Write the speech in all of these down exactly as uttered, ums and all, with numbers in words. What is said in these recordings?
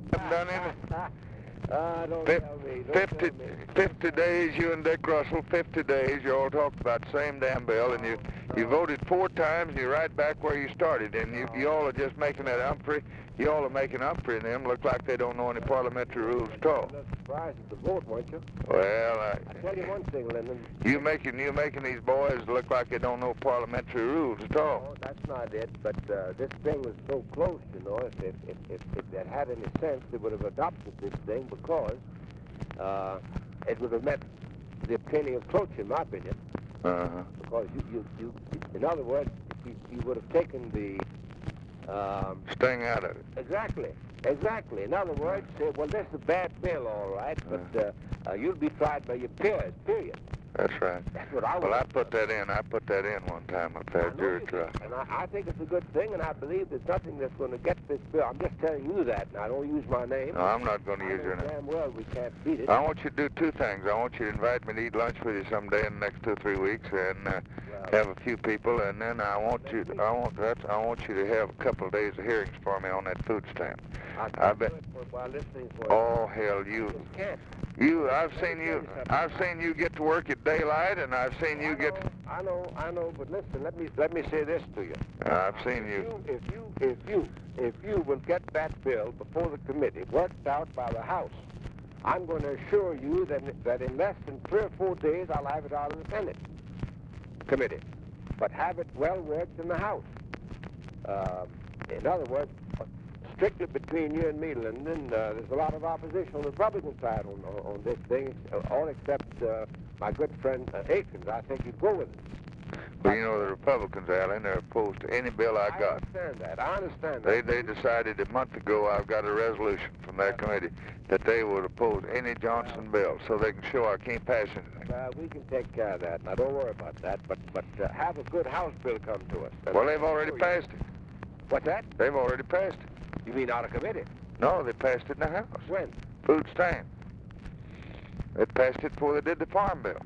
haven't done any? Ah, don't Fif- tell me. Don't fifty, tell me. fifty days, you and Dick Russell, fifty days, you all talked about the same damn bill, and you, you voted four times, and you're right back where you started, and you, you all are just making that Humphrey, you all are making Humphrey and them look like they don't know any parliamentary rules at all. You're not surprised at the vote, weren't you? Well, I, I tell you one thing, Lyndon. you making you making these boys look like they don't know parliamentary rules at all. No, that's not it. But uh, this thing was so close, you know. If if if if, if that had any sense, they would have adopted this thing because uh, it would have met the obtaining of cloture, in my opinion. Uh-huh. Because you you, you in other words, you, you would have taken the um, Staying out of it. exactly. Exactly. In other words, say, well, this is a bad bill, all right, but uh, uh, you'll be tried by your peers, period. That's right. That's what I Well, would I put that in. I put that in one time up there, I know jury you trial. did, and I, I think it's a good thing, and I believe there's nothing that's going to get this bill. I'm just telling you that, and I don't use my name. No, I'm not going to I use know your name. damn well we can't beat it. I want you to do two things. I want you to invite me to eat lunch with you someday in the next two or three weeks, and uh, Well, have a few people, and then I want you. To, I want that. I want you to have a couple of days of hearings for me on that food stamp. I I can't bet. do it for, while listening for Oh hell, you. you, just can't. you. I've Let me seen tell you. you something. I've seen you get to work at daylight, and I've seen you I get. know, I know, I know, but listen, let me let me say this to you. I've seen you. If you, if you, if you will get that bill before the committee, worked out by the House, I'm going to assure you that that in less than three or four days I'll have it out of the Senate committee, but have it well worked in the House. Um, in other words, strictly between you and me, Lyndon, uh, there's a lot of opposition on the Republican side on, on, on this thing, all except uh, my good friend uh, Akins. I think he'd go with it. Well, you know the Republicans, Alan, they're opposed to any bill I got. I understand that. I understand They that. they decided a month ago. I've got a resolution from that committee that they would oppose any Johnson bill, so they can show I can't pass anything. Well, we can take care of that. Now, don't worry about that. But but uh, have a good House bill come to us. And Well, I they've can already assure you- passed it. What's that? They've already passed it. You mean out of committee? No, they passed it in the House. When? Food stamp. They passed it before they did the farm bill.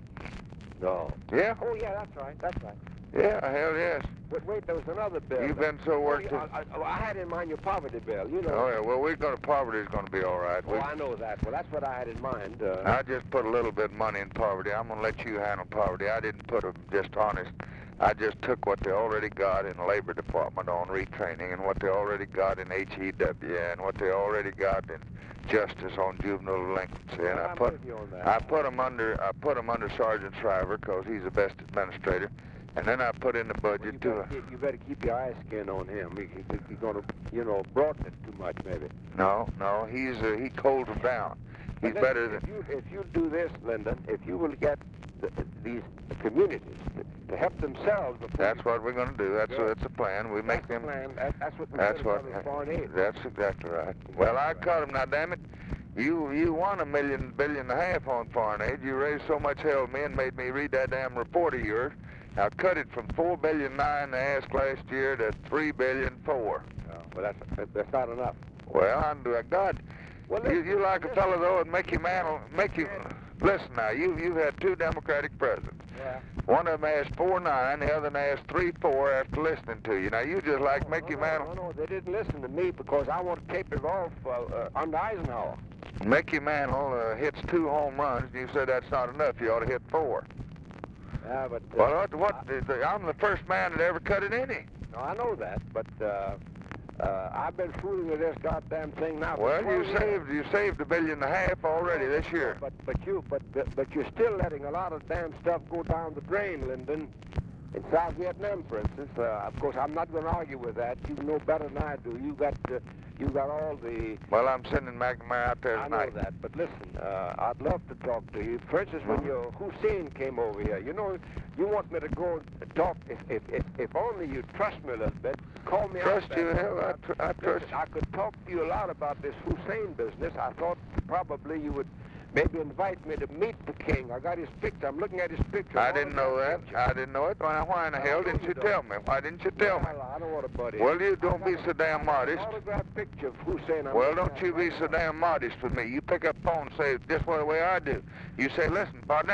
No. Yeah? Oh, yeah, that's right. That's right. Yeah, hell yes. But wait, there was another bill. You've been so Oh, worked. yeah, I, I, I had in mind your poverty bill. You know. Oh yeah. Well, we're going to poverty is going to be all right. We, Oh, I know that. Well, that's what I had in mind. Uh, I just put a little bit of money in poverty. I'm going to let you handle poverty. I didn't put them just honest. I just took what they already got in the Labor Department on retraining and what they already got in H E W and what they already got in justice on juvenile delinquency. And I I'm put with you on that. I put them under I put them under Sergeant Shriver because he's the best administrator. And then I put in the Well, you, budget to. better keep, you better keep your eye skin on him. He, he, he's going to, you know, broaden it too much, maybe. No, no, he's uh, he cools them down. He's But better listen, than. if you if you do this, Lyndon, if you will get the, these communities to, to help themselves. before That's you- what we're going to do. That's Yeah. that's the plan. We make that's the them. plan. That, that's what we That's said what. about foreign aid. That's exactly right. Well, I cut them now. Damn it! You you won a million billion and a half on foreign aid. You raised so much hell at me and made me read that damn report of yours. Now cut it from four billion nine they asked last year to three billion four. No, well, that's that- that's not enough. Well, I do. God, Well, you listen, you like a listen. fellow though and make you man make you. Listen now, you you've had two Democratic presidents. Yeah. One of them asked four nine, the other one asked three four after listening to you. Now you just like No, Mickey no, Mantle. No, no, they didn't listen to me because I want to tape it off uh, uh, under Eisenhower. Mickey Mantle uh, hits two home runs, and you said that's not enough. You ought to hit four. Yeah, but uh, Well, what? what the, the, I'm the first man that ever cut it any. no, I know that, but uh, uh, I've been fooling with this goddamn thing now. for Well, you twelve years. saved you saved a billion and a half already this year. But but you but but but you're still letting a lot of damn stuff go down the drain, Lyndon. In South Vietnam, for instance, uh, of course, I'm not going to argue with that. You know better than I do. You got uh, you got all the. Well, I'm sending McNamara out there I know tonight. that, but listen, uh, I'd love to talk to you. For instance, when Mhm. your Hussein came over here, you know, you want me to go and talk. If if if, if only you trust me a little bit, call me. Trust out you, there. hell, I, tr- I trust Listen, I could talk to you a lot about this Hussein business. I thought probably you would maybe invite me to meet the king. I got his picture. I'm looking at his picture. I didn't know that. I didn't know it. Why, why in the I hell know didn't you you don't. tell me? Why didn't you tell me? Well, I don't want to buddy. Well, you don't be so damn An modest. autographed picture of Hussein. I'm Well, looking don't at you be right so now. damn modest with me. You pick up the phone and say just the way I do. You say, listen, partner,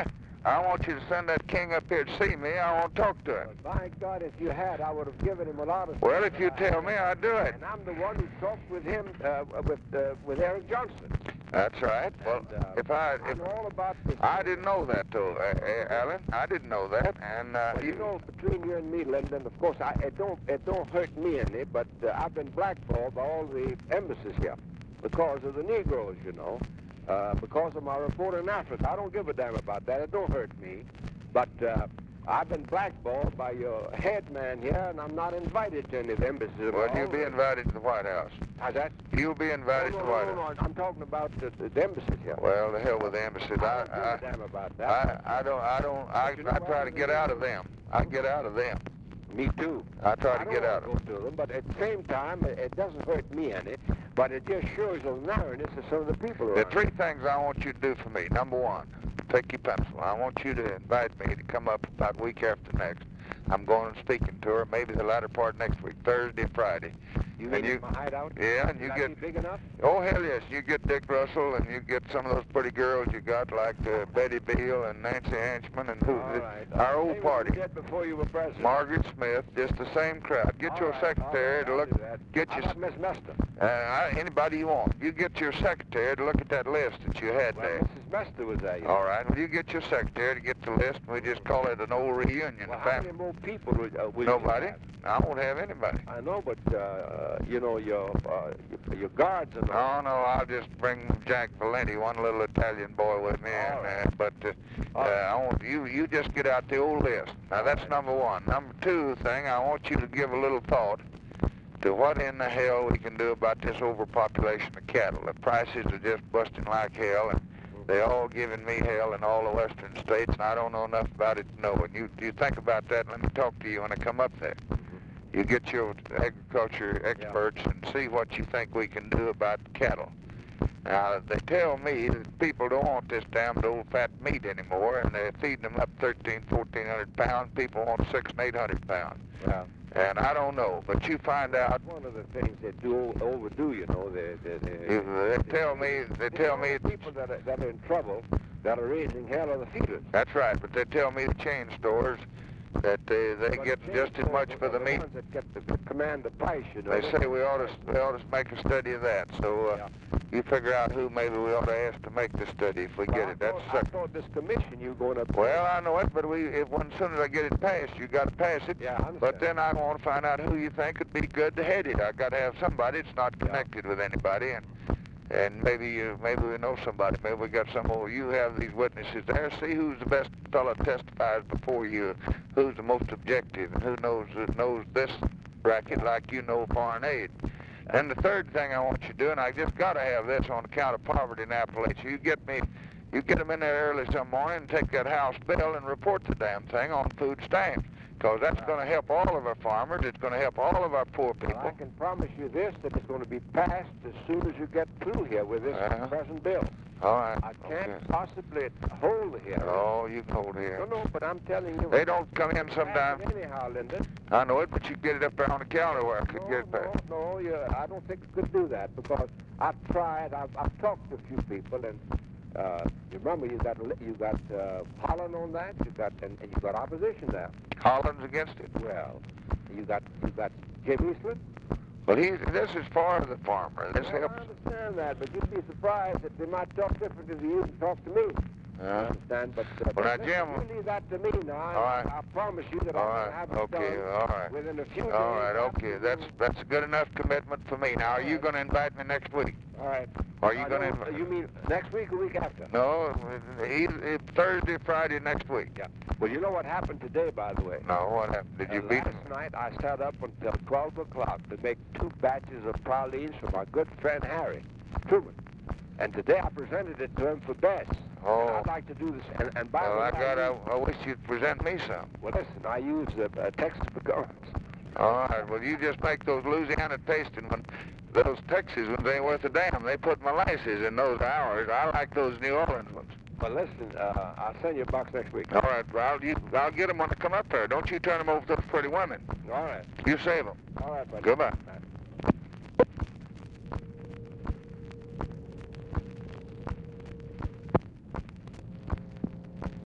I want you to send that king up here to see me. I want to talk to him. But by God, if you had, I would have given him a lot of... Well, if you tell me, I'll do it. And I'm the one who talked with him, uh, with uh, with Eric Johnson. That's right. Well, And, uh, if I... I If, know all about this. I didn't know that, though, uh, uh, Alan. I didn't know that. And, uh, Well, you know, between you and me, Lyndon, of course, I, it don't it don't hurt me any, but uh, I've been blackballed by all the embassies here because of the Negroes, you know, uh, because of my report in Africa. I don't give a damn about that. It don't hurt me. But uh, I've been blackballed by your head man here, and I'm not invited to any of the embassies at well, all. you'll be invited to the White House. How's that? You'll be invited no, to no, the White no, no, House. no, I'm talking about the, the, the embassies here. Well, the hell with the embassies. I I, don't give a damn about that. I, I don't, I don't, I, But you know I what? try to get out of them. I get out of them. Me too. I try I to get don't out of wanna them. go to them, but at the same time, it, it doesn't hurt me any. But it just shows the narrowness of some of the people The around. three things I want you to do for me. Number one, take your pencil. I want you to invite me to come up about week after next. I'm going and speaking to her, maybe the latter part next week, Thursday, Friday. You And mean you- in my hideout? Yeah, and Will you I get... be big enough? Oh, hell yes. You get Dick Russell, and you get some of those pretty girls you got, like uh, Betty Beale and Nancy Hanchman, and who, All right. our Uh, old say what party. you did before you were president. Margaret Smith, just the same crowd. Get All your right, secretary all to right, look... I'll do that. Get How your... about Miss Mester? Uh, I, anybody you want. You get your secretary to look at that list that you had Well, there. Missus Mester was there. You know. All right. Well, you get your secretary to get the list, and we just call it an old reunion. Well, The how fam- many more people would, uh, will you Nobody. have? I won't have anybody. I know, but, uh, you know, your, uh, your, your guards and all. Oh, no, I'll just bring Jack Valenti, one little Italian boy with me. All and, right. uh, but uh, All uh, right. I want you, you just get out the old list. Now, that's right. number one. Number two thing, I want you to give a little thought to what in the hell we can do about this overpopulation of cattle. The prices are just busting like hell, and they all giving me hell in all the western states, and I don't know enough about it to know. And you, you think about that, let me talk to you when I come up there. You get your agriculture experts and see what you think we can do about cattle. Now, they tell me that people don't want this damned old fat meat anymore, and they're feeding them up thirteen, fourteen hundred pounds. People want six and eight hundred pounds. Well, And I don't know, but you find out. one of the things they do overdo, you know, they, they, they, You, they tell me, they tell me, the people that are, that are in trouble, that are raising hell are the feeders. that's right, but they tell me the chain stores that they, they But get the just as chain much stores for are the meat. ones that get the command the price, you know. They say we ought to, we ought to make a study of that. So uh, Yeah. you figure out who maybe we ought to ask to make the study if we Well, get I it. That's thought, I uh, thought this commission you going up. well, I know it, but we, if when, as soon as I get it passed, you got to pass it. Yeah, I understand. But then I want to find out who you think would be good to head it. I got to have somebody that's not connected with anybody, and and maybe you, maybe we know somebody. Maybe we got some more. You have these witnesses there. See who's the best fellow testifies before you. Who's the most objective, and who knows knows this bracket like you know foreign aid. And the third thing I want you to do, and I just got to have this on account of poverty in Appalachia. You get me, you get them in there early some morning and take that House bill and report the damn thing on food stamps. Because that's going to help all of our farmers. It's going to help all of our poor people. Well, I can promise you this, that it's going to be passed as soon as you get through here with this Uh-huh. present bill. All right. I can't Okay. possibly hold the hearing. Oh, you can hold No, here. no, but I'm telling you. They don't come in Pass sometimes. it anyhow, Lyndon. I know it, but you get it up there on the counter where I could No, get it back. no, no, yeah, I don't think you could do that because I've tried. I've, I've talked to a few people, and uh, you remember you got you got uh, Holland on that. You got and, and you got opposition there. Holland's against it. Well, you got you got Jim Eastland. Well, he's, this is for the farmer. This Well, helps. I understand that, but you'd be surprised that they might talk differently to you and talk to me. I Uh, understand, but uh, Well, now, but Jim- listen, you leave that to me now. I, All right. I promise you that all I'm right. going to have it Okay. done All right. within a few days. All right. after Okay. you- That's that's a good enough commitment for me. Now, are All you right. going to invite me next week? All right. Are you I going don't- to? You mean next week or week after? No, either, Thursday, Friday next week. Yeah. Well, you know what happened today, by the way? No, what happened? Did you Uh, beat last him? night I sat up until twelve o'clock to make two batches of pralines for my good friend Harry Truman. And today I presented it to him for best. Oh. And I'd like to do this. And, and by Well, the I way, got. I, use- I wish you'd present me some. well, listen, I use uh, uh, Texas pecans. All right. Well, you just make those Louisiana tasting when those Texas ones ain't worth a damn. They put molasses in those hours. I like those New Orleans ones. Well, listen, uh, I'll send you a box next week. All right, well, I'll, you, I'll get them when I come up there. Don't you turn them over to those pretty women. All right. You save them. All right, buddy. Goodbye. Bye.